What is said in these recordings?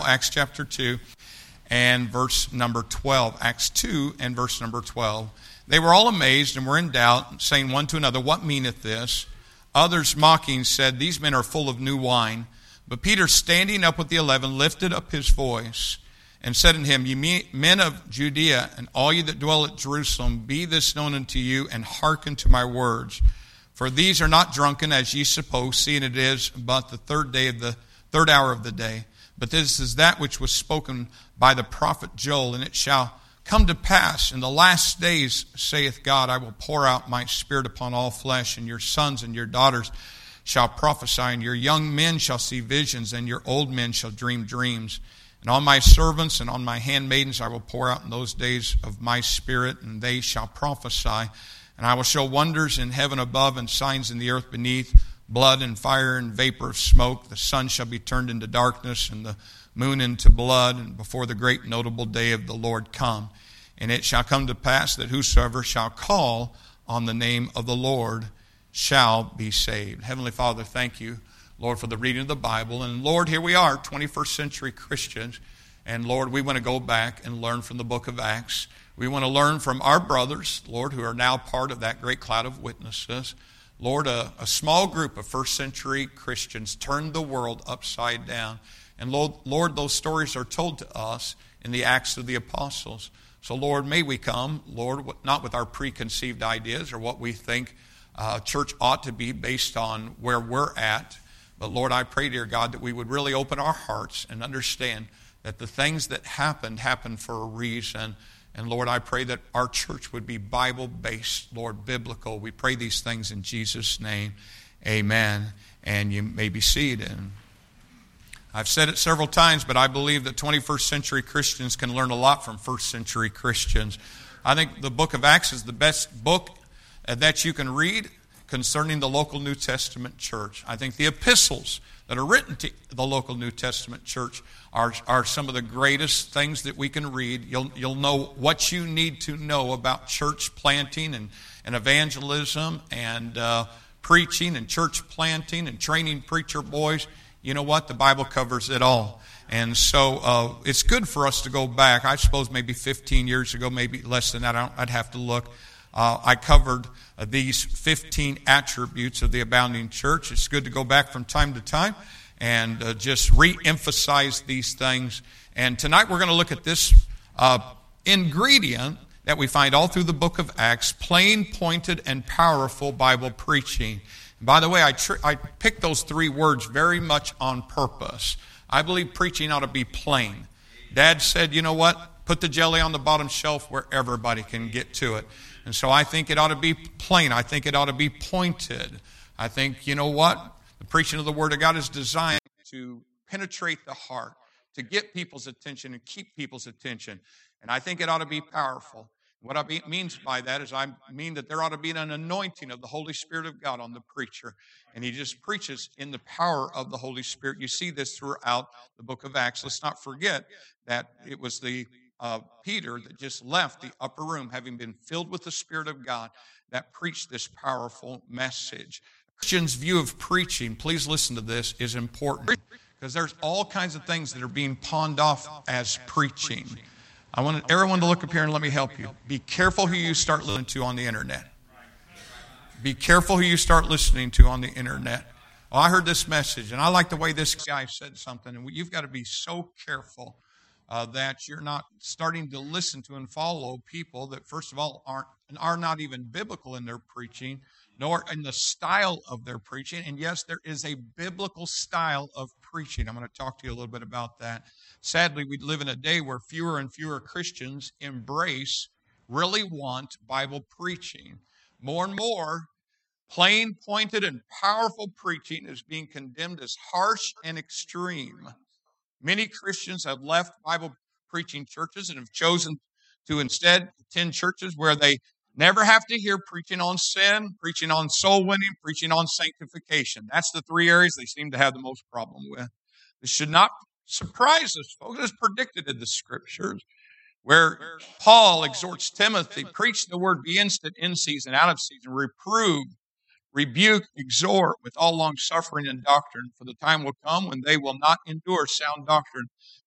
Acts chapter 2 and verse number 12. Acts 2 and verse number 12. They were all amazed and were in doubt, saying one to another, "What meaneth this?" Others mocking said, "These men are full of new wine." But Peter, standing up with the 11, lifted up his voice and said unto him, "Ye men of Judea, and all ye that dwell at Jerusalem, be this known unto you, and hearken to my words. For these are not drunken, as ye suppose, seeing it is but the third hour of the day. But this is that which was spoken by the prophet Joel, and it shall come to pass in the last days, saith God, I will pour out my spirit upon all flesh, and your sons and your daughters shall prophesy, and your young men shall see visions, and your old men shall dream dreams. And on my servants and on my handmaidens I will pour out in those days of my spirit, and they shall prophesy. And I will show wonders in heaven above and signs in the earth beneath, blood and fire and vapor of smoke. The sun shall be turned into darkness and the moon into blood, and before the great notable day of the Lord come. And it shall come to pass that whosoever shall call on the name of the Lord shall be saved." Heavenly Father, thank you, Lord, for the reading of the Bible. And Lord, here we are, 21st century Christians. And Lord, we want to go back and learn from the book of Acts. We want to learn from our brothers, Lord, who are now part of that great cloud of witnesses. Lord, a small group of first century Christians turned the world upside down. And Lord, those stories are told to us in the Acts of the Apostles. So Lord, may we come, Lord, not with our preconceived ideas or what we think church ought to be based on where we're at. But Lord, I pray, dear God, that we would really open our hearts and understand that the things that happened for a reason. And Lord, I pray that our church would be Bible-based, Lord, biblical. We pray these things in Jesus' name. Amen. And you may be seated. I've said it several times, but I believe that 21st century Christians can learn a lot from first century Christians. I think the book of Acts is the best book that you can read concerning the local New Testament church. I think the epistles that are written to the local New Testament church are some of the greatest things that we can read. You'll know what you need to know about church planting and evangelism and preaching and church planting and training preacher boys. You know what? The Bible covers it all. And so it's good for us to go back. I suppose maybe 15 years ago, maybe less than that. I'd have to look. I covered these 15 attributes of the abounding church. It's good to go back from time to time and just re-emphasize these things. And tonight we're going to look at this ingredient that we find all through the book of Acts, plain, pointed, and powerful Bible preaching. And by the way, I picked those three words very much on purpose. I believe preaching ought to be plain. Dad said, you know what? Put the jelly on the bottom shelf where everybody can get to it. And so I think it ought to be plain. I think it ought to be pointed. I think, you know what? The preaching of the Word of God is designed to penetrate the heart, to get people's attention and keep people's attention. And I think it ought to be powerful. What I means by that is I mean that there ought to be an anointing of the Holy Spirit of God on the preacher. And he just preaches in the power of the Holy Spirit. You see this throughout the book of Acts. Let's not forget that it was the Peter that just left the upper room, having been filled with the Spirit of God, that preached this powerful message. Christian's view of preaching, please listen to this, is important because there's all kinds of things that are being pawned off as preaching. I want everyone to look up here and let me help you. Be careful who you start listening to on the internet. Be careful who you start listening to on the internet. Oh, I heard this message, and I like the way this guy said something, and you've got to be so careful that you're not starting to listen to and follow people that, first of all, are not even biblical in their preaching, nor in the style of their preaching. And yes, there is a biblical style of preaching. I'm going to talk to you a little bit about that. Sadly, we live in a day where fewer and fewer Christians really want Bible preaching. More and more, plain, pointed, and powerful preaching is being condemned as harsh and extreme. Many Christians have left Bible preaching churches and have chosen to instead attend churches where they never have to hear preaching on sin, preaching on soul winning, preaching on sanctification. That's the three areas they seem to have the most problem with. This should not surprise us, folks. It's predicted in the Scriptures where Paul exhorts Timothy, preach the word, be instant, in season, out of season, reprove, rebuke, exhort with all long suffering and doctrine, for the time will come when they will not endure sound doctrine,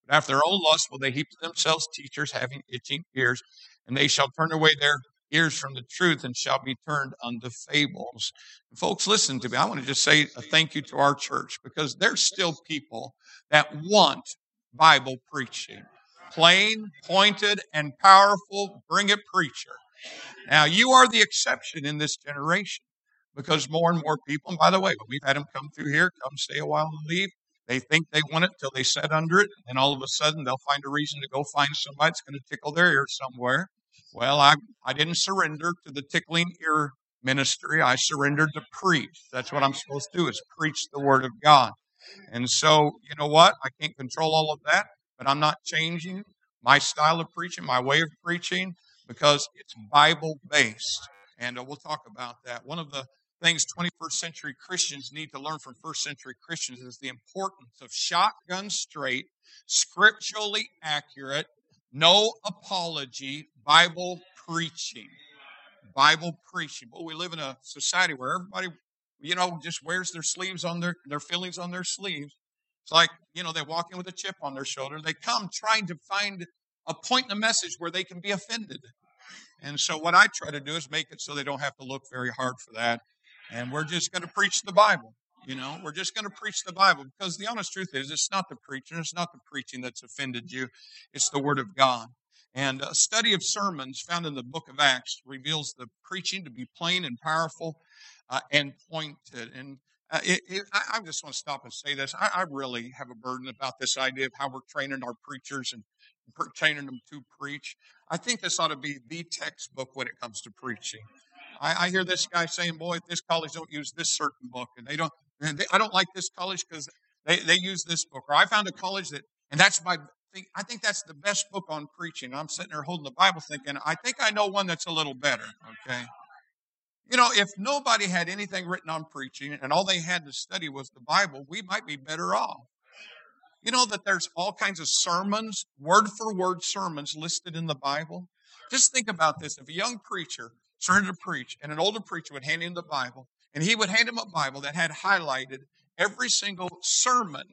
But after their own lust will they heap to themselves teachers having itching ears, and they shall turn away their ears from the truth and shall be turned unto fables. And folks, listen to me. I want to just say a thank you to our church, because there's still people that want Bible preaching. Plain, pointed, and powerful, bring it, preacher. Now, you are the exception in this generation, because more and more people, and by the way, we've had them come through here, come stay a while and leave. They think they want it till they sit under it, and all of a sudden they'll find a reason to go find somebody that's going to tickle their ear somewhere. Well, I didn't surrender to the tickling ear ministry. I surrendered to preach. That's what I'm supposed to do, is preach the Word of God. And so, you know what? I can't control all of that, but I'm not changing my style of preaching, my way of preaching, because it's Bible-based. And we'll talk about that. One of the things 21st century Christians need to learn from first century Christians is the importance of shotgun straight, scripturally accurate, no apology Bible preaching. Bible preaching. But we live in a society where everybody, just wears their sleeves on their feelings on their sleeves. It's like, they walk in with a chip on their shoulder. They come trying to find a point in the message where they can be offended. And so what I try to do is make it so they don't have to look very hard for that. And we're just going to preach the Bible. We're just going to preach the Bible, because the honest truth is it's not the preaching, it's not the preaching that's offended you. It's the Word of God. And a study of sermons found in the book of Acts reveals the preaching to be plain and powerful and pointed. And I just want to stop and say this. I really have a burden about this idea of how we're training our preachers and training them to preach. I think this ought to be the textbook when it comes to preaching. I hear this guy saying, boy, this college don't use this certain book, and I don't like this college because they use this book. Or I found a college and that's my thing. I think that's the best book on preaching. I'm sitting there holding the Bible thinking, I think I know one that's a little better, okay? If nobody had anything written on preaching and all they had to study was the Bible, we might be better off. You know that there's all kinds of sermons, word-for-word sermons listed in the Bible? Just think about this. If a young preacher started to preach, and an older preacher would hand him the Bible, and he would hand him a Bible that had highlighted every single sermon,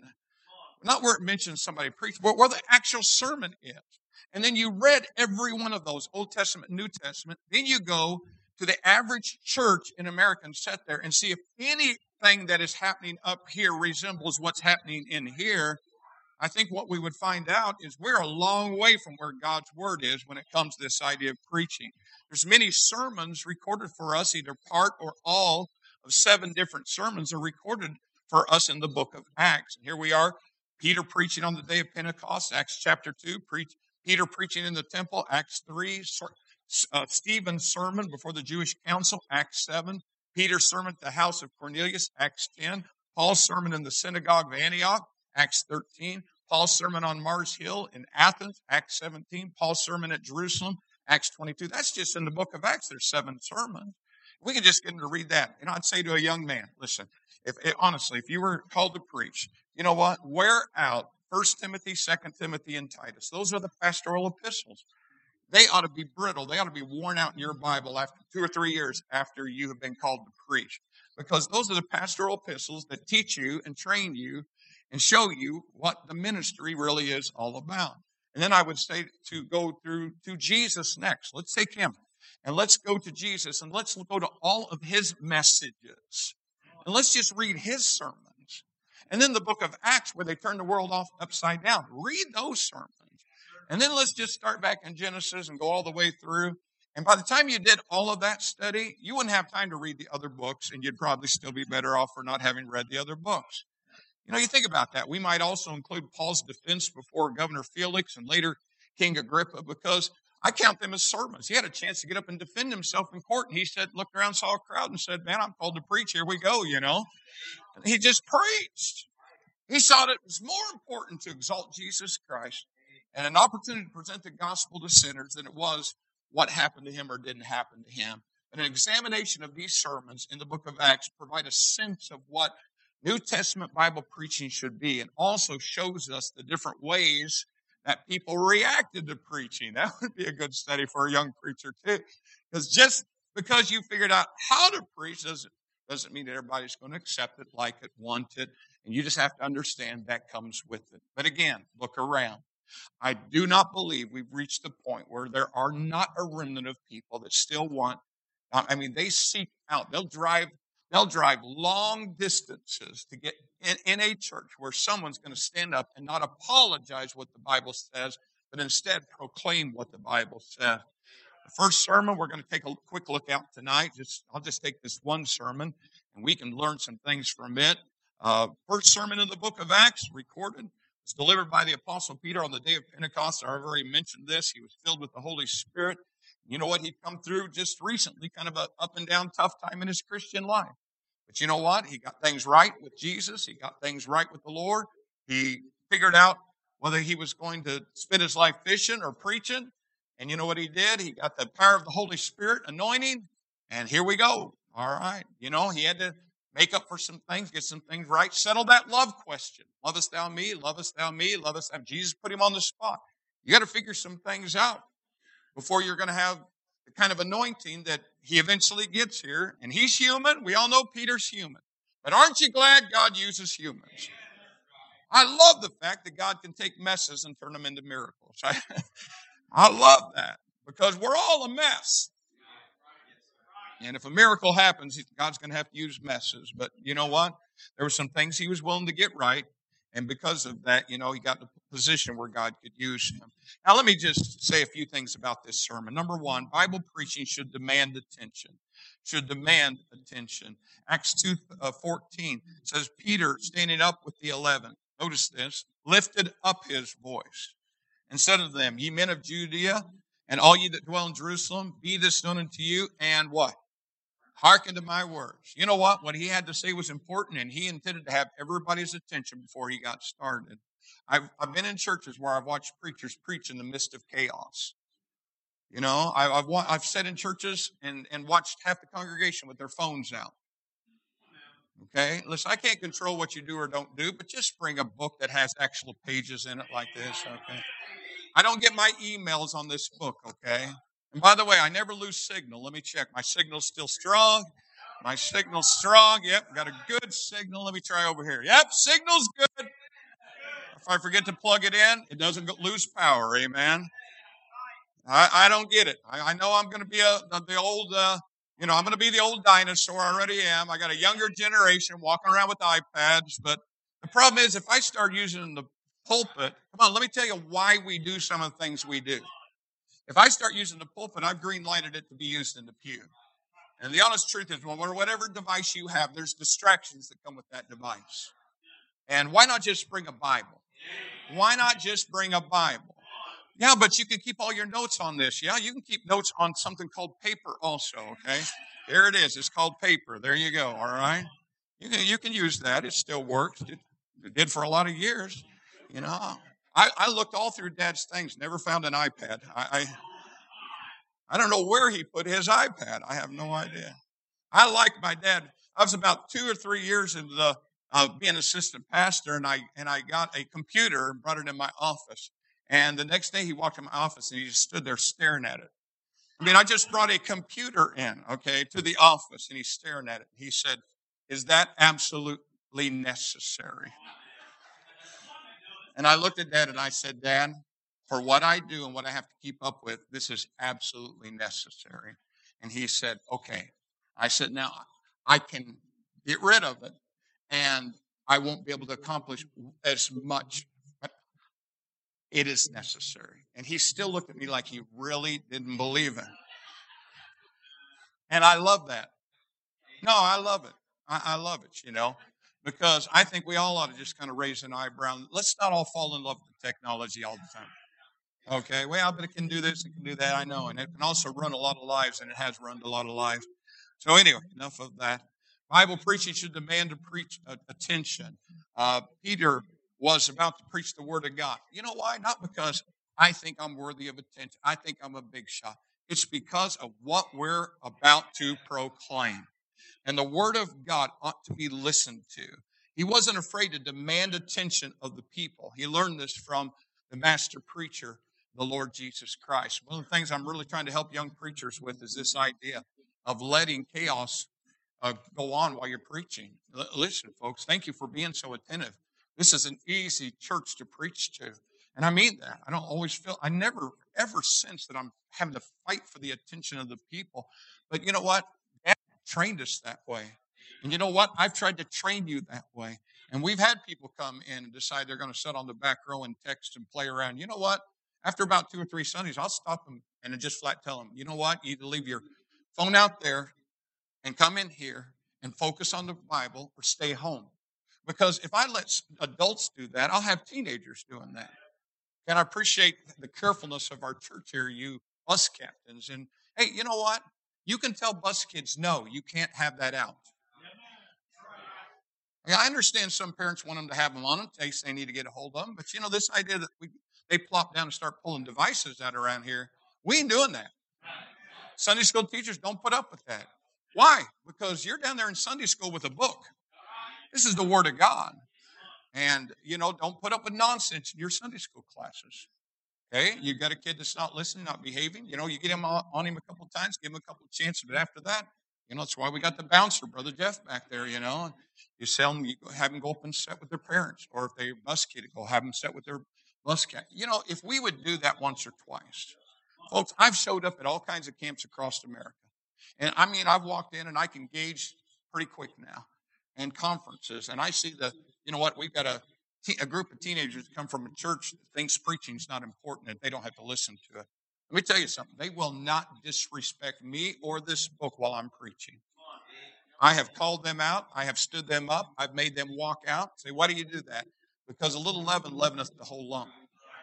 not where it mentions somebody preached, but where the actual sermon is. And then you read every one of those, Old Testament, New Testament. Then you go to the average church in America and sit there and see if anything that is happening up here resembles what's happening in here. I think what we would find out is we're a long way from where God's Word is when it comes to this idea of preaching. There's many sermons recorded for us, either part or all of 7 different sermons are recorded for us in the book of Acts. And here we are, Peter preaching on the day of Pentecost, Acts chapter 2, Peter preaching in the temple, Acts 3, Stephen's sermon before the Jewish council, Acts 7, Peter's sermon at the house of Cornelius, Acts 10, Paul's sermon in the synagogue of Antioch, Acts 13, Paul's sermon on Mars Hill in Athens, Acts 17, Paul's sermon at Jerusalem, Acts 22. That's just in the book of Acts. There's 7 sermons. We could just get them to read that. I'd say to a young man, listen, honestly, if you were called to preach, you know what? Wear out 1 Timothy, 2 Timothy, and Titus. Those are the pastoral epistles. They ought to be brittle. They ought to be worn out in your Bible after 2 or 3 years after you have been called to preach. Because those are the pastoral epistles that teach you and train you and show you what the ministry really is all about. And then I would say to go through to Jesus next. Let's take him and let's go to Jesus and let's go to all of his messages. And let's just read his sermons. And then the book of Acts where they turn the world upside down. Read those sermons. And then let's just start back in Genesis and go all the way through. And by the time you did all of that study, you wouldn't have time to read the other books, and you'd probably still be better off for not having read the other books. You think about that. We might also include Paul's defense before Governor Felix and later King Agrippa, because I count them as sermons. He had a chance to get up and defend himself in court, and he looked around, saw a crowd, and said, man, I'm called to preach. Here we go, And he just preached. He thought it was more important to exalt Jesus Christ and an opportunity to present the gospel to sinners than it was what happened to him or didn't happen to him. And an examination of these sermons in the book of Acts provide a sense of what New Testament Bible preaching should be, and also shows us the different ways that people reacted to preaching. That would be a good study for a young preacher too. Because just because you figured out how to preach doesn't mean that everybody's going to accept it, like it, want it, And you just have to understand that comes with it. But again, look around. I do not believe we've reached the point where there are not a remnant of people that still want, they seek out, they'll drive long distances to get in a church where someone's going to stand up and not apologize what the Bible says, but instead proclaim what the Bible says. The first sermon we're going to take a quick look at tonight. I'll just take this one sermon, and we can learn some things from it. First sermon in the book of Acts, recorded. It's delivered by the Apostle Peter on the day of Pentecost. I've already mentioned this. He was filled with the Holy Spirit. You know what? He'd come through just recently, kind of a up and down tough time in his Christian life. But you know what? He got things right with Jesus. He got things right with the Lord. He figured out whether he was going to spend his life fishing or preaching. And you know what he did? He got the power of the Holy Spirit anointing. And here we go. All right. You know, he had to make up for some things, get some things right, settle that love question. Lovest thou me? Lovest thou me? Lovest thou? Jesus put him on the spot. You got to figure some things out before you're going to have the kind of anointing that he eventually gets here. And he's human. We all know Peter's human. But aren't you glad God uses humans? I love the fact that God can take messes and turn them into miracles. I love that because we're all a mess. And if a miracle happens, God's going to have to use messes. But you know what? There were some things he was willing to get right. And because of that, you know, he got in a position where God could use him. Now, let me just say a few things about this sermon. Number one, Bible preaching should demand attention. Should demand attention. Acts 2:14 says, Peter, standing up with the 11, notice this, lifted up his voice and said unto them, Ye men of Judea, and all ye that dwell in Jerusalem, be this known unto you, and what? Hearken to my words. You know what? What he had to say was important, and he intended to have everybody's attention before he got started. I've been in churches where I've watched preachers preach in the midst of chaos. You know, I've sat in churches and watched half the congregation with their phones out. Okay? Listen, I can't control what you do or don't do, but just bring a book that has actual pages in it like this, okay? I don't get my emails on this book, okay? And by the way, I never lose signal. Let me check. My signal's still strong. My signal's strong. Yep, got a good signal. Let me try over here. Yep, signal's good. If I forget to plug it in, it doesn't lose power. Amen. I don't get it. I know I'm going to be I'm going to be the old dinosaur. I already am. I got a younger generation walking around with iPads. But the problem is if I start using the pulpit, come on, let me tell you why we do some of the things we do. If I start using the pulpit, I've green-lighted it to be used in the pew. And the honest truth is, whatever device you have, there's distractions that come with that device. And why not just bring a Bible? Why not just bring a Bible? Yeah, but you can keep all your notes on this. Yeah, you can keep notes on something called paper also, okay? There it is. It's called paper. There you go, all right? You can use that. It still works. It did for a lot of years, you know. I looked all through Dad's things, never found an iPad. I don't know where he put his iPad. I have no idea. I like my dad. I was about 2 or 3 years into being assistant pastor, and I got a computer and brought it in my office. And the next day he walked in my office and he just stood there staring at it. I mean, I just brought a computer in, okay, to the office, and he's staring at it. He said, "Is that absolutely necessary?" And I looked at Dad and I said, "Dad, for what I do and what I have to keep up with, this is absolutely necessary." And he said, "Okay." I said, "Now, I can get rid of it, and I won't be able to accomplish as much, but it is necessary." And he still looked at me like he really didn't believe it. And I love that. No, I love it. I love it, you know. Because I think we all ought to just kind of raise an eyebrow. Let's not all fall in love with technology all the time. Okay, well, but it can do this, it can do that, I know. And it can also run a lot of lives, and it has run a lot of lives. So anyway, enough of that. Bible preaching should demand attention. Peter was about to preach the Word of God. You know why? Not because I think I'm worthy of attention. I think I'm a big shot. It's because of what we're about to proclaim. And the Word of God ought to be listened to. He wasn't afraid to demand attention of the people. He learned this from the master preacher, the Lord Jesus Christ. One of the things I'm really trying to help young preachers with is this idea of letting chaos go on while you're preaching. Listen, folks, thank you for being so attentive. This is an easy church to preach to. And I mean that. I never ever sense that I'm having to fight for the attention of the people. But you know what? Dad trained us that way. And you know what? I've tried to train you that way. And we've had people come in and decide they're going to sit on the back row and text and play around. You know what? After about 2 or 3 Sundays, I'll stop them and just flat tell them, you know what? You either leave your phone out there and come in here and focus on the Bible or stay home. Because if I let adults do that, I'll have teenagers doing that. And I appreciate the carefulness of our church here, you bus captains. And hey, you know what? You can tell bus kids, no, you can't have that out. Yeah, I understand some parents want them to have them on in case they need to get a hold of them. But you know, this idea that they plop down and start pulling devices out around here, we ain't doing that. Sunday school teachers don't put up with that. Why? Because you're down there in Sunday school with a book. This is the Word of God. And, you know, don't put up with nonsense in your Sunday school classes. Okay? You got a kid that's not listening, not behaving. You know, you get him on him a couple of times, give him a couple of chances. But after that, you know, that's why we got the bouncer, Brother Jeff, back there, you know. You sell them, you have them go up and sit with their parents. Or if they're bus kid, go have them sit with their bus cat. You know, if we would do that once or twice. Folks, I've showed up at all kinds of camps across America. And I mean, I've walked in and I can gauge pretty quick now. And conferences. And I see you know what, we've got a group of teenagers come from a church that thinks preaching is not important and they don't have to listen to it. Let me tell you something. They will not disrespect me or this book while I'm preaching. I have called them out. I have stood them up. I've made them walk out. Say, why do you do that? Because a little leaven leaveneth the whole lump.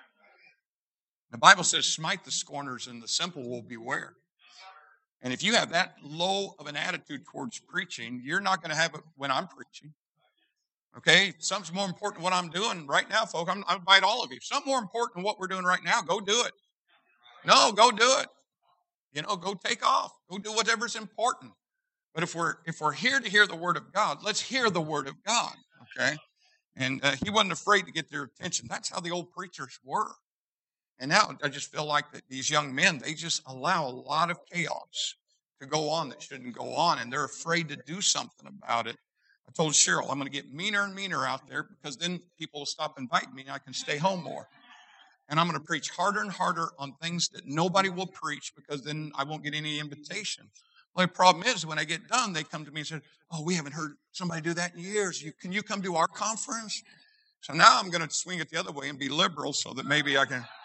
The Bible says, smite the scorners and the simple will beware. And if you have that low of an attitude towards preaching, you're not going to have it when I'm preaching. Okay? Something's more important than what I'm doing right now, folks. I invite all of you. Something more important than what we're doing right now, go do it. No, go do it. You know, go take off. Go do whatever's important. But if we're here to hear the Word of God, let's hear the Word of God. Okay? And he wasn't afraid to get their attention. That's how the old preachers were. And now I just feel like that these young men, they just allow a lot of chaos to go on that shouldn't go on, and they're afraid to do something about it. I told Cheryl, I'm going to get meaner and meaner out there because then people will stop inviting me and I can stay home more. And I'm going to preach harder and harder on things that nobody will preach because then I won't get any invitation. Well, the problem is when I get done, they come to me and say, oh, we haven't heard somebody do that in years. Can you come to our conference? So now I'm going to swing it the other way and be liberal so that maybe I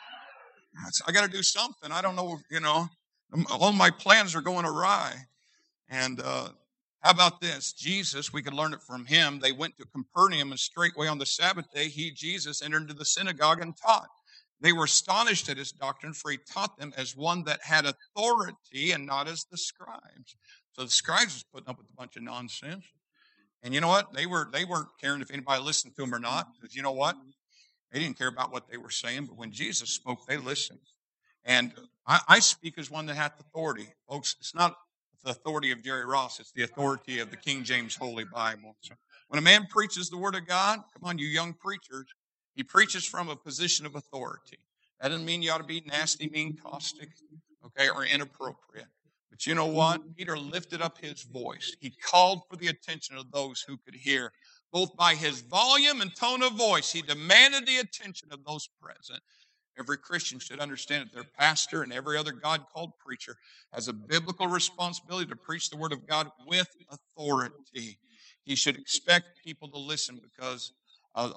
got to do something. I don't know, you know, all my plans are going awry. And how about this? Jesus, we could learn it from him. They went to Capernaum and straightway on the Sabbath day, Jesus, entered into the synagogue and taught. They were astonished at his doctrine, for he taught them as one that had authority and not as the scribes. So the scribes was putting up with a bunch of nonsense. And you know what? They weren't caring if anybody listened to them or not. Because you know what? They didn't care about what they were saying, but when Jesus spoke, they listened. And I speak as one that hath authority. Folks, it's not the authority of Jerry Ross. It's the authority of the King James Holy Bible. So when a man preaches the Word of God, come on, you young preachers, he preaches from a position of authority. That doesn't mean you ought to be nasty, mean, caustic, okay, or inappropriate. But you know what? Peter lifted up his voice. He called for the attention of those who could hear. Both by his volume and tone of voice, he demanded the attention of those present. Every Christian should understand that their pastor and every other God-called preacher has a biblical responsibility to preach the Word of God with authority. He should expect people to listen because of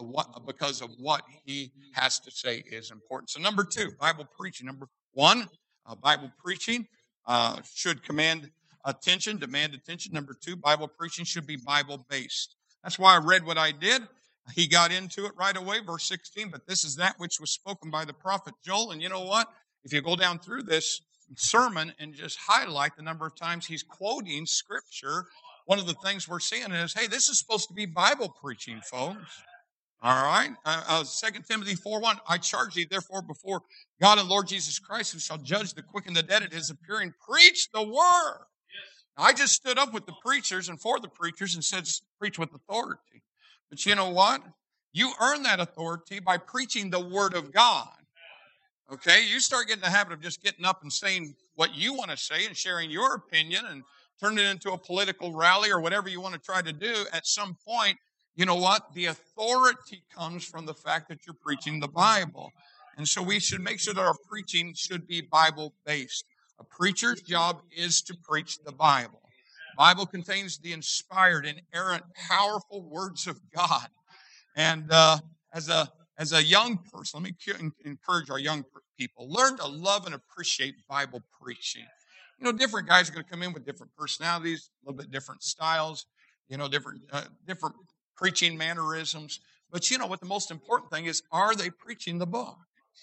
what he has to say is important. So number 2, Bible preaching. Number 1, Bible preaching should demand attention. Number 2, Bible preaching should be Bible-based. That's why I read what I did. He got into it right away, verse 16, but this is that which was spoken by the prophet Joel. And you know what? If you go down through this sermon and just highlight the number of times he's quoting Scripture, one of the things we're seeing is, hey, this is supposed to be Bible preaching, folks. All right? 2 Timothy 4:1, I charge thee, therefore, before God and Lord Jesus Christ, who shall judge the quick and the dead at his appearing, preach the word. I just stood up with the preachers and for the preachers and said, preach with authority. But you know what? You earn that authority by preaching the Word of God. Okay? You start getting the habit of just getting up and saying what you want to say and sharing your opinion and turn it into a political rally or whatever you want to try to do, at some point, you know what? The authority comes from the fact that you're preaching the Bible. And so we should make sure that our preaching should be Bible-based. A preacher's job is to preach the Bible. The Bible contains the inspired, inerrant, powerful words of God. And as a young person, let me encourage our young people, learn to love and appreciate Bible preaching. You know, different guys are going to come in with different personalities, a little bit different styles, you know, different preaching mannerisms. But you know what the most important thing is, are they preaching the book?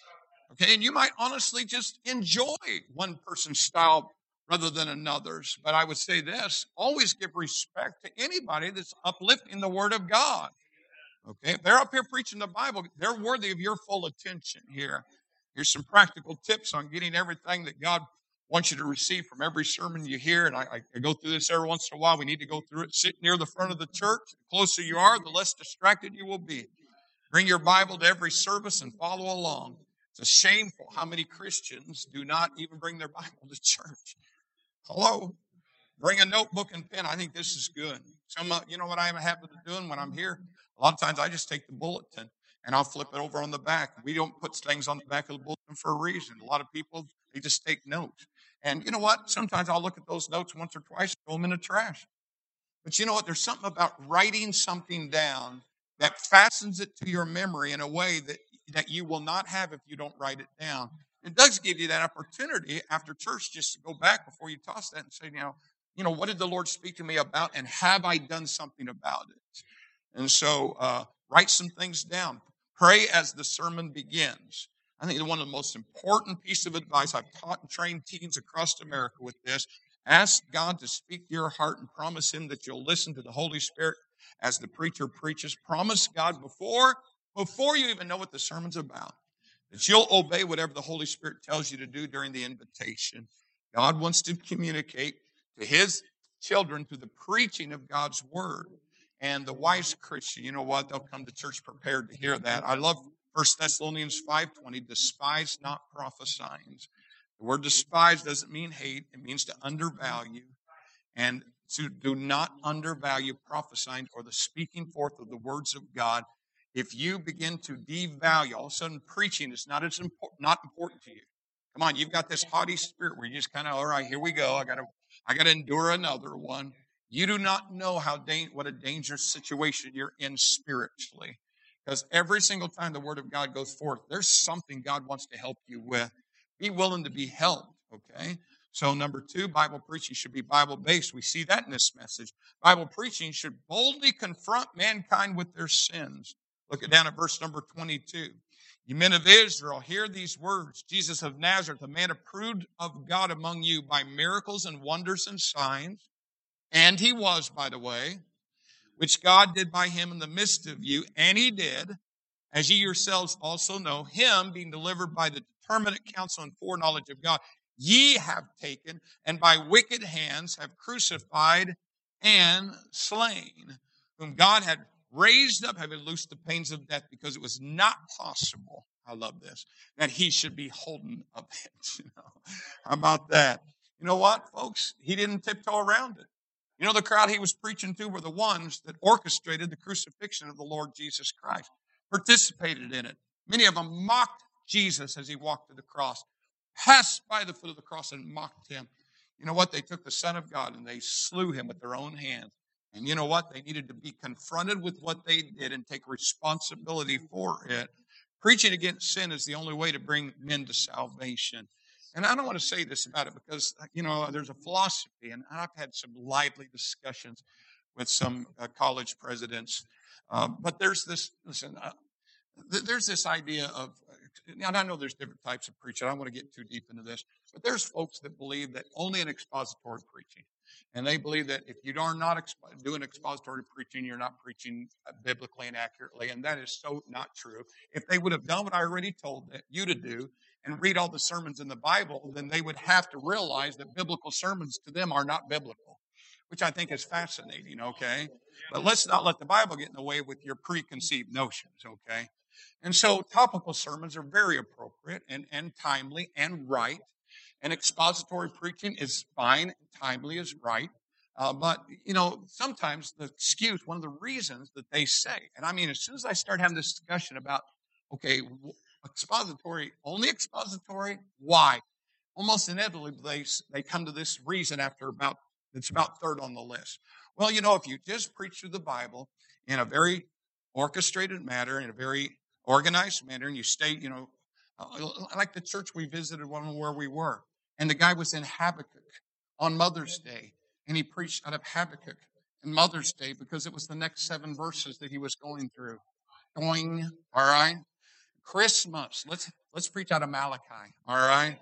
Okay, and you might honestly just enjoy one person's style rather than another's. But I would say this, always give respect to anybody that's uplifting the Word of God. Okay, if they're up here preaching the Bible, they're worthy of your full attention here. Here's some practical tips on getting everything that God wants you to receive from every sermon you hear. And I go through this every once in a while. We need to go through it. Sit near the front of the church. The closer you are, the less distracted you will be. Bring your Bible to every service and follow along. It's shameful how many Christians do not even bring their Bible to church. Hello? Bring a notebook and pen. I think this is good. You know what I have a habit of doing when I'm here? A lot of times I just take the bulletin and I'll flip it over on the back. We don't put things on the back of the bulletin for a reason. A lot of people, they just take notes. And you know what? Sometimes I'll look at those notes once or twice, throw them in the trash. But you know what? There's something about writing something down that fastens it to your memory in a way that you will not have if you don't write it down. It does give you that opportunity after church just to go back before you toss that and say, you know, what did the Lord speak to me about, and have I done something about it? And so write some things down. Pray as the sermon begins. I think one of the most important pieces of advice, I've taught and trained teens across America with this, ask God to speak to your heart and promise Him that you'll listen to the Holy Spirit as the preacher preaches. Promise God before you even know what the sermon's about, that you'll obey whatever the Holy Spirit tells you to do during the invitation. God wants to communicate to His children through the preaching of God's Word. And the wise Christian, you know what? They'll come to church prepared to hear that. I love 1 Thessalonians 5:20, despise not prophesying. The word despise doesn't mean hate. It means to undervalue. And to do not undervalue prophesying or the speaking forth of the words of God. If you begin to devalue, all of a sudden preaching is not important to you. Come on, you've got this haughty spirit where you just kind of, all right, here we go. I got to endure another one. You do not know what a dangerous situation you're in spiritually. Because every single time the Word of God goes forth, there's something God wants to help you with. Be willing to be helped, okay? So number 2, Bible preaching should be Bible-based. We see that in this message. Bible preaching should boldly confront mankind with their sins. Look down at verse number 22. You men of Israel, hear these words. Jesus of Nazareth, a man approved of God among you by miracles and wonders and signs. And he was, by the way, which God did by him in the midst of you. And he did, as ye yourselves also know, him being delivered by the determinate counsel and foreknowledge of God, ye have taken, and by wicked hands have crucified and slain, whom God had raised up, having loosed the pains of death, because it was not possible, I love this, that he should be holden of it. How about that? You know what, folks? He didn't tiptoe around it. You know, the crowd he was preaching to were the ones that orchestrated the crucifixion of the Lord Jesus Christ, participated in it. Many of them mocked Jesus as he walked to the cross, passed by the foot of the cross and mocked him. You know what? They took the Son of God and they slew him with their own hands. And you know what? They needed to be confronted with what they did and take responsibility for it. Preaching against sin is the only way to bring men to salvation. And I don't want to say this about it because, you know, there's a philosophy, and I've had some lively discussions with some college presidents. But there's this, there's this idea of, and I know there's different types of preaching. I don't want to get too deep into this, but there's folks that believe that only an expository preaching. And they believe that if you are not doing expository preaching, you're not preaching biblically and accurately. And that is so not true. If they would have done what I already told you to do and read all the sermons in the Bible, then they would have to realize that biblical sermons to them are not biblical, which I think is fascinating, okay? But let's not let the Bible get in the way with your preconceived notions, okay? And so topical sermons are very appropriate and timely and right. And expository preaching is fine, timely is right. But, sometimes the excuse, one of the reasons that they say, and I mean, as soon as I start having this discussion about, okay, only expository, why? Almost inevitably, they come to this reason it's about third on the list. Well, if you just preach through the Bible in a very orchestrated manner, in a very organized manner, and you stay, like the church we visited, one where we were, and the guy was in Habakkuk on Mother's Day, and he preached out of Habakkuk and Mother's Day because it was the next 7 verses that he was going through. Going, all right? Christmas. Let's preach out of Malachi, all right?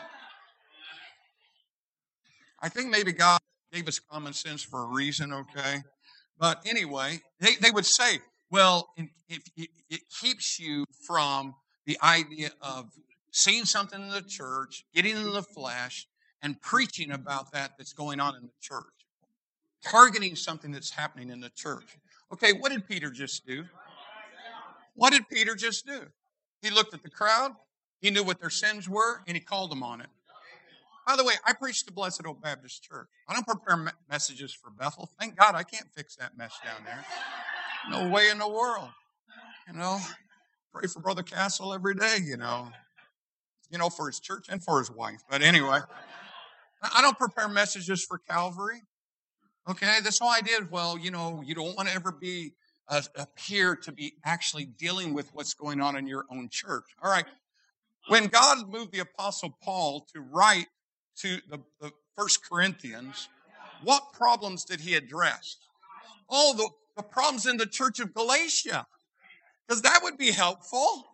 I think maybe God gave us common sense for a reason, okay? But anyway, they would say, well, if it keeps you from the idea of seeing something in the church, getting in the flesh, and preaching about that's going on in the church. Targeting something that's happening in the church. Okay, what did Peter just do? What did Peter just do? He looked at the crowd, he knew what their sins were, and he called them on it. By the way, I preach the Blessed Oak Baptist Church. I don't prepare messages for Bethel. Thank God I can't fix that mess down there. No way in the world. Pray for Brother Castle every day, for his church and for his wife. But anyway, I don't prepare messages for Calvary. Okay, this whole idea is, well, you don't want to ever appear to be actually dealing with what's going on in your own church. All right. When God moved the Apostle Paul to write to the 1 Corinthians, what problems did he address? Oh, the problems in the church of Galatia, because that would be helpful.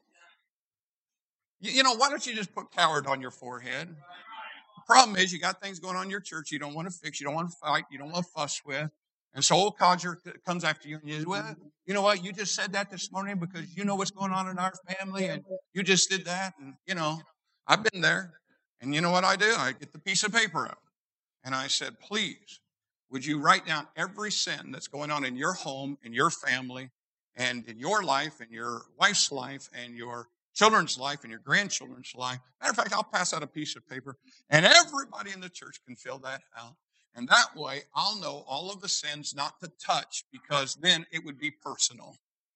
Why don't you just put coward on your forehead? The problem is you got things going on in your church you don't want to fix, you don't want to fight, you don't want to fuss with. And so old codger comes after you and you say, well, you know what, you just said that this morning because you know what's going on in our family and you just did that. And, I've been there. And you know what I do? I get the piece of paper out. And I said, please, would you write down every sin that's going on in your home, in your family, and in your life, and your wife's life, and your children's life, and your grandchildren's life. Matter of fact, I'll pass out a piece of paper, and everybody in the church can fill that out. And that way, I'll know all of the sins not to touch, because then it would be personal.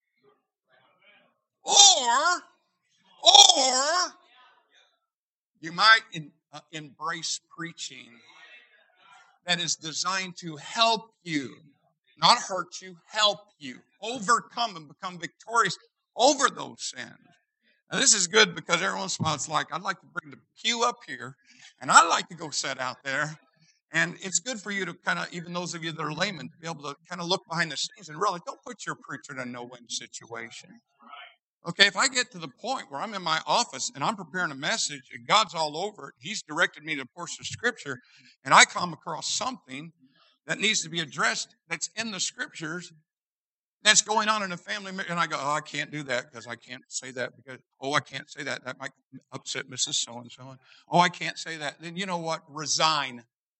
Or you might embrace preaching that is designed to help you, not hurt you, help you overcome and become victorious over those sins. Now, this is good because every once in a while it's like, I'd like to bring the pew up here, and I'd like to go sit out there. And it's good for you to kind of, even those of you that are laymen, to be able to kind of look behind the scenes and really don't put your preacher in a no-win situation. Okay, if I get to the point where I'm in my office and I'm preparing a message and God's all over it, He's directed me to a portion of Scripture, and I come across something that needs to be addressed that's in the Scriptures that's going on in a family, and I go, oh, I can't do that because I can't say that because, I can't say that. That might upset Mrs. So-and-so. Oh, I can't say that. Then you know what? Resign.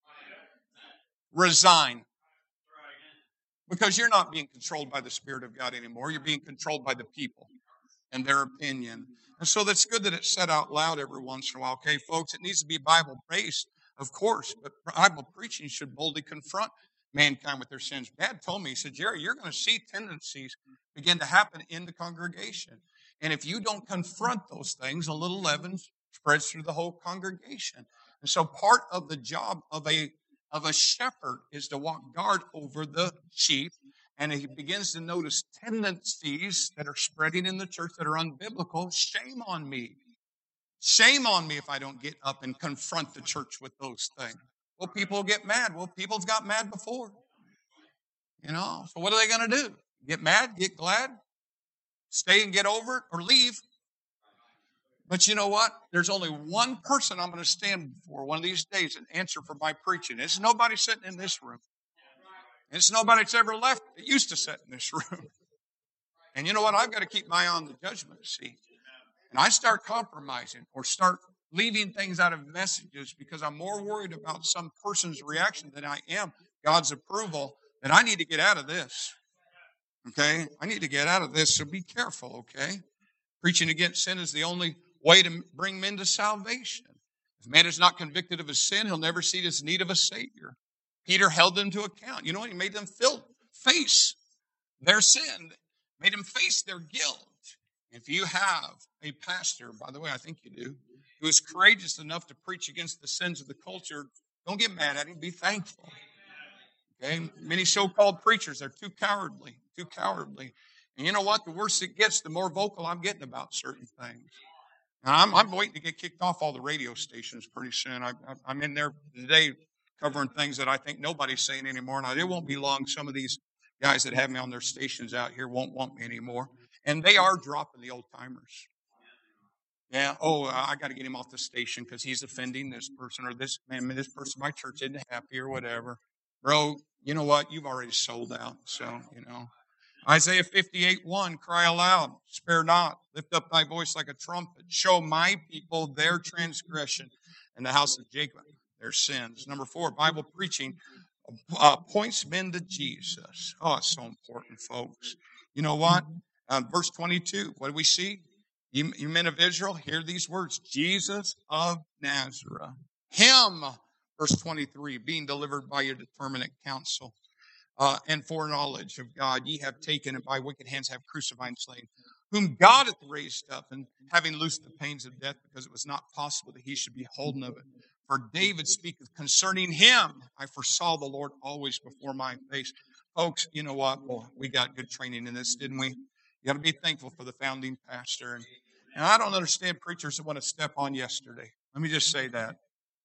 Because you're not being controlled by the Spirit of God anymore. You're being controlled by the people and their opinion. And so that's good that it's said out loud every once in a while. Okay, folks, it needs to be Bible-based, of course, but Bible preaching should boldly confront mankind with their sins. Dad told me, he said, Jerry, you're going to see tendencies begin to happen in the congregation. And if you don't confront those things, a little leaven spreads through the whole congregation. And so part of the job of a shepherd is to walk guard over the sheep, and he begins to notice tendencies that are spreading in the church that are unbiblical. Shame on me. Shame on me if I don't get up and confront the church with those things. Well, people get mad. Well, people's got mad before. So what are they going to do? Get mad? Get glad? Stay and get over it? Or leave? But you know what? There's only one person I'm going to stand before one of these days and answer for my preaching. It's nobody sitting in this room. It's nobody that's ever left that used to sit in this room. And you know what? I've got to keep my eye on the judgment seat. And I start compromising or start leaving things out of messages because I'm more worried about some person's reaction than I am God's approval, that I need to get out of this. Okay? I need to get out of this, so be careful, okay? Preaching against sin is the only way to bring men to salvation. If man is not convicted of his sin, he'll never see his need of a Savior. Peter held them to account. You know what? He made them face their sin, made them face their guilt. If you have a pastor, by the way, I think you do, who is courageous enough to preach against the sins of the culture, don't get mad at him. Be thankful. Okay? Many so-called preachers are too cowardly. And you know what? The worse it gets, the more vocal I'm getting about certain things. Now, I'm waiting to get kicked off all the radio stations pretty soon. I'm in there today covering things that I think nobody's saying anymore. Now, it won't be long. Some of these guys that have me on their stations out here won't want me anymore. And they are dropping the old timers. Yeah, I got to get him off the station because he's offending this person or this person, my church isn't happy or whatever. Bro, you know what? You've already sold out. So, Isaiah 58:1, cry aloud, spare not, lift up thy voice like a trumpet, show my people their transgression and the house of Jacob their sins. Number 4, Bible preaching points men to Jesus. Oh, it's so important, folks. You know what? Verse 22, what do we see? You men of Israel, hear these words, Jesus of Nazareth. Him, verse 23, being delivered by your determinate counsel and foreknowledge of God, ye have taken, and by wicked hands have crucified and slain, whom God hath raised up, and having loosed the pains of death, because it was not possible that he should be holden of it. For David speaketh concerning him, I foresaw the Lord always before my face. Folks, you know what? Well, we got good training in this, didn't we? You got to be thankful for the founding pastor. And I don't understand preachers that want to step on yesterday. Let me just say that.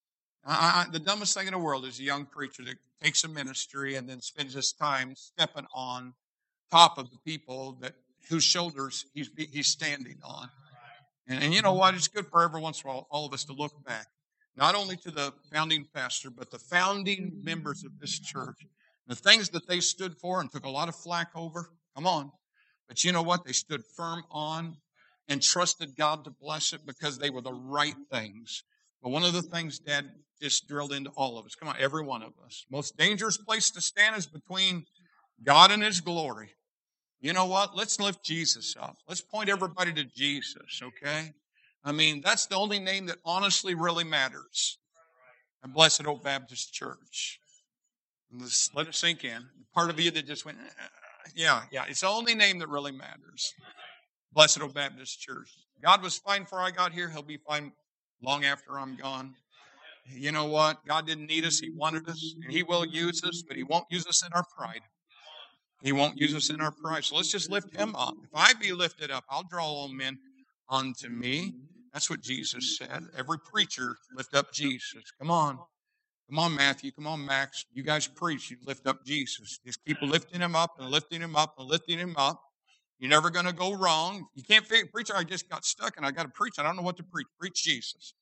The dumbest thing in the world is a young preacher that takes a ministry and then spends his time stepping on top of the people whose shoulders he's standing on. And you know what? It's good for every once in a while, all of us to look back, not only to the founding pastor, but the founding members of this church. The things that they stood for and took a lot of flack over, come on. But you know what? They stood firm on and trusted God to bless it because they were the right things. But one of the things Dad just drilled into all of us, come on, every one of us, most dangerous place to stand is between God and his glory. You know what? Let's lift Jesus up. Let's point everybody to Jesus, okay? I mean, that's the only name that honestly really matters. And Blessed Oak Baptist Church. Let's let it sink in. Part of you that just went, yeah, it's the only name that really matters. Blessed Oak Baptist Church. God was fine before I got here. He'll be fine long after I'm gone. You know what? God didn't need us. He wanted us. And he will use us, but he won't use us in our pride. He won't use us in our pride. So let's just lift him up. If I be lifted up, I'll draw all men unto me. That's what Jesus said. Every preacher lift up Jesus. Come on. Come on, Matthew. Come on, Max. You guys preach. You lift up Jesus. Just keep lifting him up and lifting him up and lifting him up. You're never going to go wrong. You can't figure, preacher, I just got stuck and I got to preach. I don't know what to preach. Preach Jesus.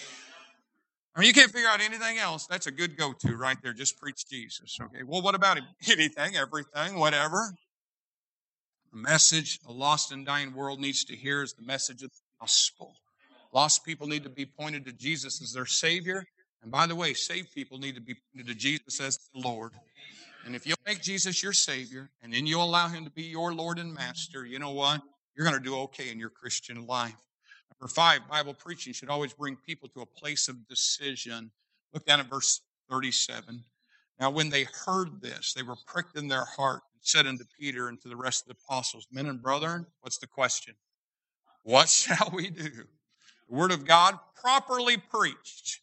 I mean, you can't figure out anything else. That's a good go-to right there. Just preach Jesus. Okay. Well, what about him? Anything, everything, whatever. The message a lost and dying world needs to hear is the message of the gospel. Lost people need to be pointed to Jesus as their Savior. And by the way, saved people need to be pointed to Jesus as the Lord. And if you'll make Jesus your Savior, and then you'll allow him to be your Lord and Master, you know what? You're going to do okay in your Christian life. Number 5, Bible preaching should always bring people to a place of decision. Look down at verse 37. Now, when they heard this, they were pricked in their heart and said unto Peter and to the rest of the apostles, men and brethren, what's the question? What shall we do? The word of God, properly preached,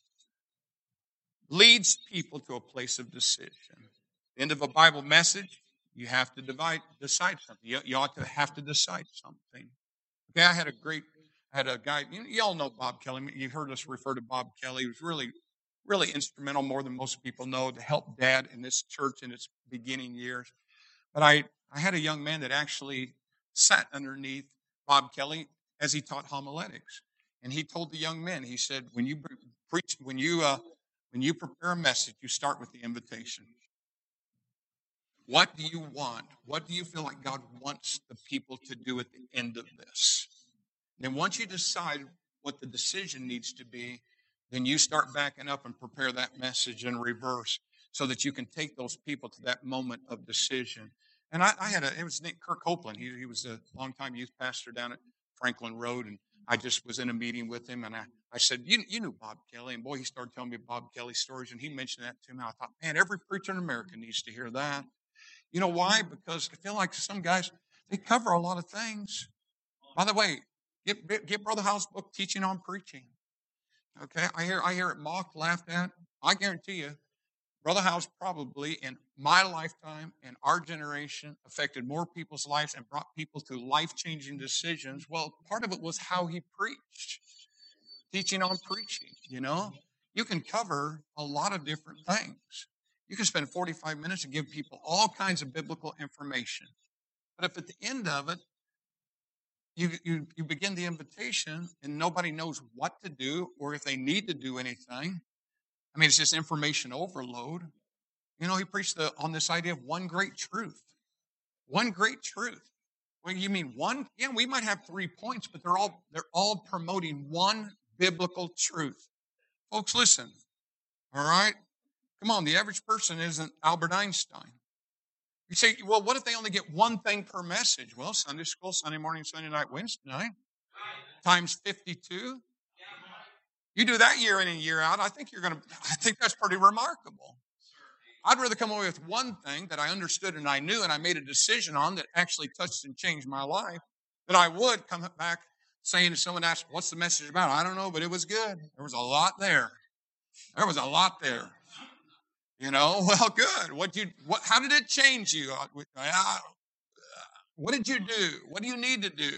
leads people to a place of decision. The end of a Bible message, you have to decide something. You ought to have to decide something. Okay, I had a guy, you all know Bob Kelly. You've heard us refer to Bob Kelly. He was really, really instrumental, more than most people know, to help Dad in this church in its beginning years. But I had a young man that actually sat underneath Bob Kelly as he taught homiletics. And he told the young men, he said, when you preach, when you prepare a message, you start with the invitation. What do you want? What do you feel like God wants the people to do at the end of this? Then once you decide what the decision needs to be, then you start backing up and prepare that message in reverse so that you can take those people to that moment of decision. And it was named Kirk Copeland. He was a longtime youth pastor down at Franklin Road. And I just was in a meeting with him, and I said, you knew Bob Kelly. And boy, he started telling me Bob Kelly stories, and he mentioned that to me. I thought, man, every preacher in America needs to hear that. You know why? Because I feel like some guys, they cover a lot of things. By the way, get Brother Howe's book, Teaching on Preaching. Okay, I hear it mocked, laughed at. I guarantee you, Brother Howe's probably in my lifetime and our generation affected more people's lives and brought people to life-changing decisions. Well, part of it was how he preached. Teaching on preaching, You can cover a lot of different things. You can spend 45 minutes and give people all kinds of biblical information. But if at the end of it, you begin the invitation and nobody knows what to do or if they need to do anything, I mean, it's just information overload. He preached on this idea of one great truth. One great truth. Well, you mean one? Yeah, we might have 3 points, but they're all promoting one biblical truth. Folks, listen. All right? Come on, the average person isn't Albert Einstein. You say, well, what if they only get one thing per message? Well, Sunday school, Sunday morning, Sunday night, Wednesday night, times 52. You do that year in and year out, I think that's pretty remarkable. I'd rather come away with one thing that I understood and I knew and I made a decision on that actually touched and changed my life than I would come back saying to someone asked, what's the message about? I don't know, but it was good. There was a lot there. There was a lot there. Well, good. How did it change you? What did you do? What do you need to do?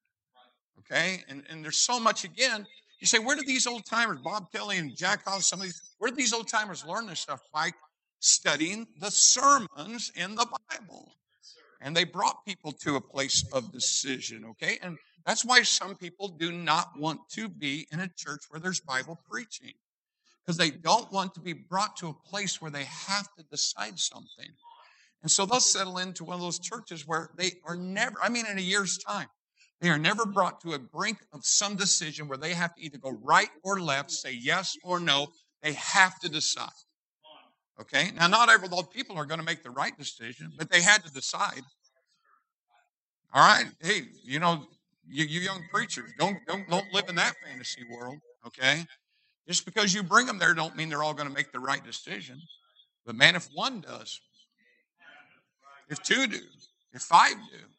Okay, and there's so much again. You say, where did these old timers, Bob Kelly and Jack House, where did these old timers learn this stuff? By studying the sermons in the Bible. And they brought people to a place of decision, okay? And that's why some people do not want to be in a church where there's Bible preaching. Because they don't want to be brought to a place where they have to decide something. And so they'll settle into one of those churches where they are never, in a year's time, they are never brought to a brink of some decision where they have to either go right or left, say yes or no. They have to decide. Okay? Now, not every those people are going to make the right decision, but they had to decide. All right? Hey, you young preachers, don't live in that fantasy world, okay? Just because you bring them there don't mean they're all going to make the right decision. But man, if one does, if 2 do, if 5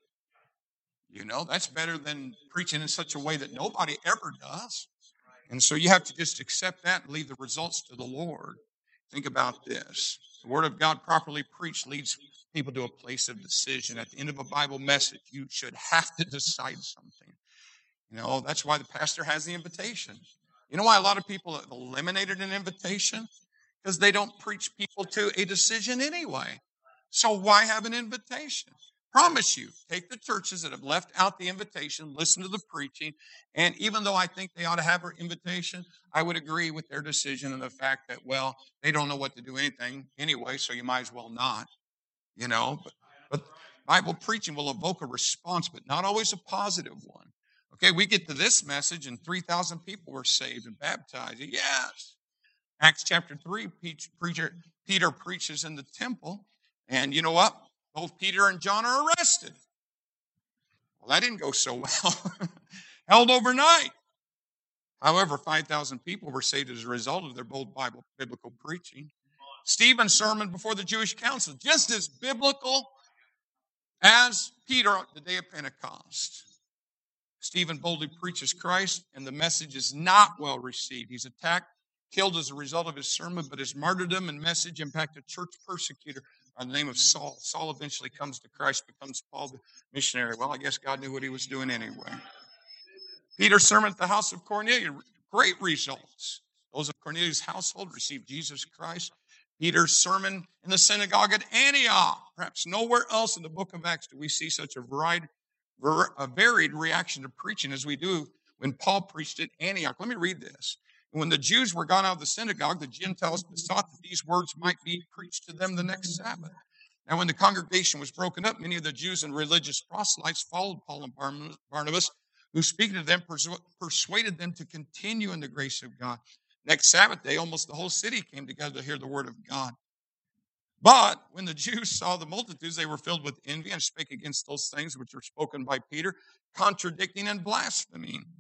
do, that's better than preaching in such a way that nobody ever does. And so you have to just accept that and leave the results to the Lord. Think about this. The Word of God properly preached leads people to a place of decision. At the end of a Bible message, you should have to decide something. That's why the pastor has the invitation. You know why a lot of people have eliminated an invitation? Because they don't preach people to a decision anyway. So why have an invitation? Promise you, take the churches that have left out the invitation, listen to the preaching, and even though I think they ought to have an invitation, I would agree with their decision and the fact that, well, they don't know what to do anything anyway, so you might as well not, But Bible preaching will evoke a response, but not always a positive one. Okay, we get to this message and 3,000 people were saved and baptized. Yes. Acts chapter 3, Peter preaches in the temple, and you know what? Both Peter and John are arrested. Well, that didn't go so well. Held overnight. However, 5,000 people were saved as a result of their bold biblical preaching. Stephen's sermon before the Jewish council, just as biblical as Peter on the day of Pentecost. Stephen boldly preaches Christ, and the message is not well received. He's attacked, killed as a result of his sermon, but his martyrdom and message impact a church persecutor by the name of Saul. Saul eventually comes to Christ, becomes Paul the missionary. Well, I guess God knew what he was doing anyway. Peter's sermon at the house of Cornelius, great results. Those of Cornelius' household received Jesus Christ. Peter's sermon in the synagogue at Antioch. Perhaps nowhere else in the book of Acts do we see such a varied reaction to preaching as we do when Paul preached at Antioch. Let me read this. When the Jews were gone out of the synagogue, the Gentiles besought that these words might be preached to them the next Sabbath. Now, when the congregation was broken up, many of the Jews and religious proselytes followed Paul and Barnabas, who speaking to them persuaded them to continue in the grace of God. Next Sabbath day, almost the whole city came together to hear the word of God. But when the Jews saw the multitudes, they were filled with envy and spake against those things which were spoken by Peter, contradicting and blaspheming.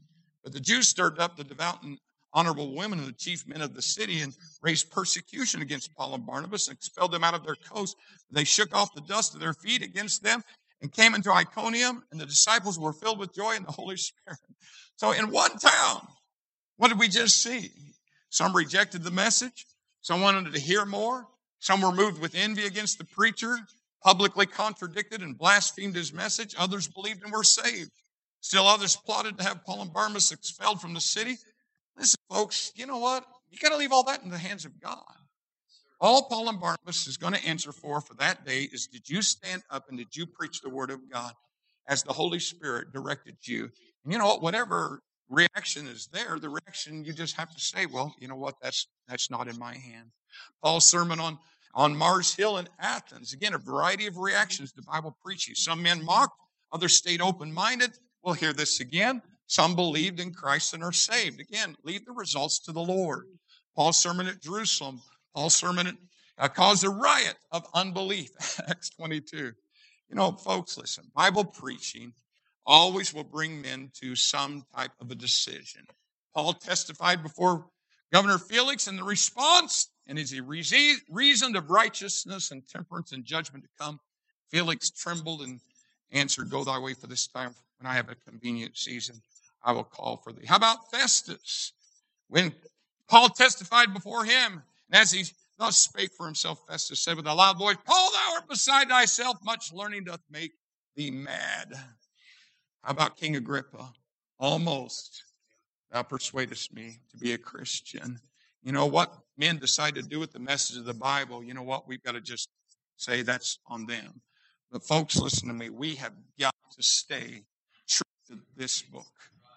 But the Jews stirred up the devout and honorable women and the chief men of the city and raised persecution against Paul and Barnabas and expelled them out of their coast. They shook off the dust of their feet against them and came into Iconium, and the disciples were filled with joy in the Holy Spirit. So in one town, what did we just see? Some rejected the message. Some wanted to hear more. Some were moved with envy against the preacher, publicly contradicted and blasphemed his message. Others believed and were saved. Still others plotted to have Paul and Barnabas expelled from the city. Listen, folks, you know what? You got to leave all that in the hands of God. All Paul and Barnabas is going to answer for that day is, did you stand up and did you preach the word of God as the Holy Spirit directed you? And you know what? Whatever reaction is there, the reaction, you just have to say, well, you know what? That's not in my hand. Paul's sermon on Mars Hill in Athens. Again, a variety of reactions to Bible preaching. Some men mocked, others stayed open-minded. We'll hear this again. Some believed in Christ and are saved. Again, leave the results to the Lord. Paul's sermon at Jerusalem. Paul's sermon caused a riot of unbelief. Acts 22. You know, folks, listen. Bible preaching always will bring men to some type of a decision. Paul testified before Governor Felix in the response, and as he reasoned of righteousness and temperance and judgment to come, Felix trembled and answered, go thy way, for this time when I have a convenient season, I will call for thee. How about Festus? When Paul testified before him, and as he thus spake for himself, Festus said with a loud voice, Paul, thou art beside thyself, much learning doth make thee mad. How about King Agrippa? Almost thou persuadest me to be a Christian. You know what men decide to do with the message of the Bible, you know what? We've got to just say that's on them. But folks, listen to me. We have got to stay true to this book.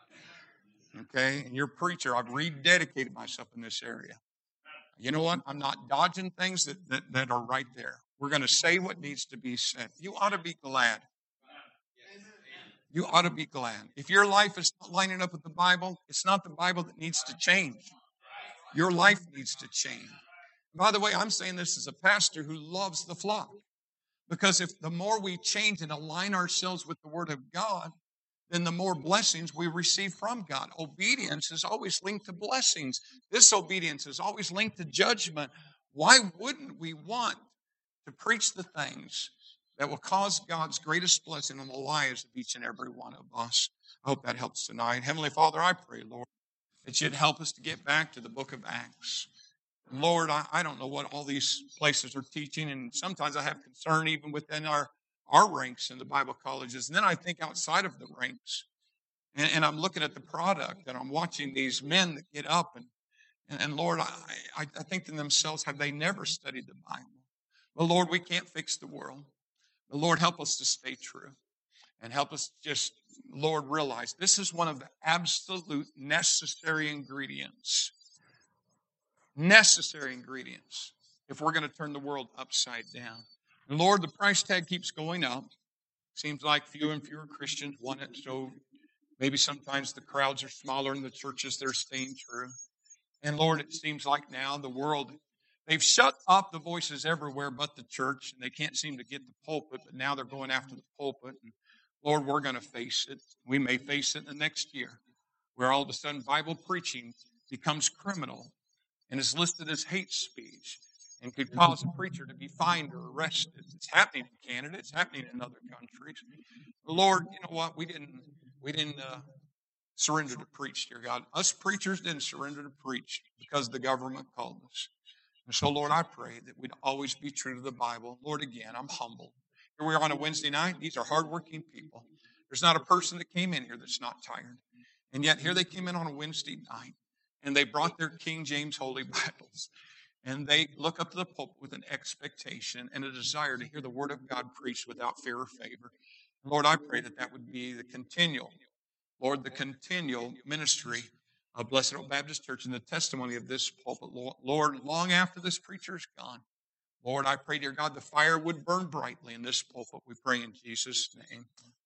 Okay? And you're a preacher. I've rededicated myself in this area. You know what? I'm not dodging things that are right there. We're going to say what needs to be said. You ought to be glad. You ought to be glad. If your life is not lining up with the Bible, it's not the Bible that needs to change. Your life needs to change. By the way, I'm saying this as a pastor who loves the flock. Because if the more we change and align ourselves with the Word of God, then the more blessings we receive from God. Obedience is always linked to blessings. Disobedience is always linked to judgment. Why wouldn't we want to preach the things that will cause God's greatest blessing on the lives of each and every one of us? I hope that helps tonight. Heavenly Father, I pray, Lord, that you'd help us to get back to the book of Acts. Lord, I don't know what all these places are teaching, and sometimes I have concern even within our ranks in the Bible colleges. And then I think outside of the ranks, and I'm looking at the product, and I'm watching these men that get up, and Lord, I think to themselves, have they never studied the Bible? Well, Lord, we can't fix the world. But Lord, help us to stay true, and help us just, Lord, realize this is one of the absolute necessary ingredients. Necessary ingredients if we're going to turn the world upside down. And Lord, the price tag keeps going up. Seems like fewer and fewer Christians want it, so maybe sometimes the crowds are smaller in the churches, they're staying true. And Lord, it seems like now the world, they've shut up the voices everywhere but the church, and they can't seem to get the pulpit, but now they're going after the pulpit. And Lord, we're going to face it. We may face it in the next year, where all of a sudden Bible preaching becomes criminal and is listed as hate speech and could cause a preacher to be fined or arrested. It's happening in Canada. It's happening in other countries. Lord, you know what? We didn't surrender to preach, dear God. Us preachers didn't surrender to preach because the government called us. And so, Lord, I pray that we'd always be true to the Bible. Lord, again, I'm humbled. Here we are on a Wednesday night. These are hardworking people. There's not a person that came in here that's not tired. And yet here they came in on a Wednesday night. And they brought their King James Holy Bibles. And they look up to the pulpit with an expectation and a desire to hear the Word of God preached without fear or favor. Lord, I pray that that would be the continual ministry of Blessed Oak Baptist Church and the testimony of this pulpit. Lord, long after this preacher is gone, Lord, I pray, dear God, the fire would burn brightly in this pulpit. We pray in Jesus' name.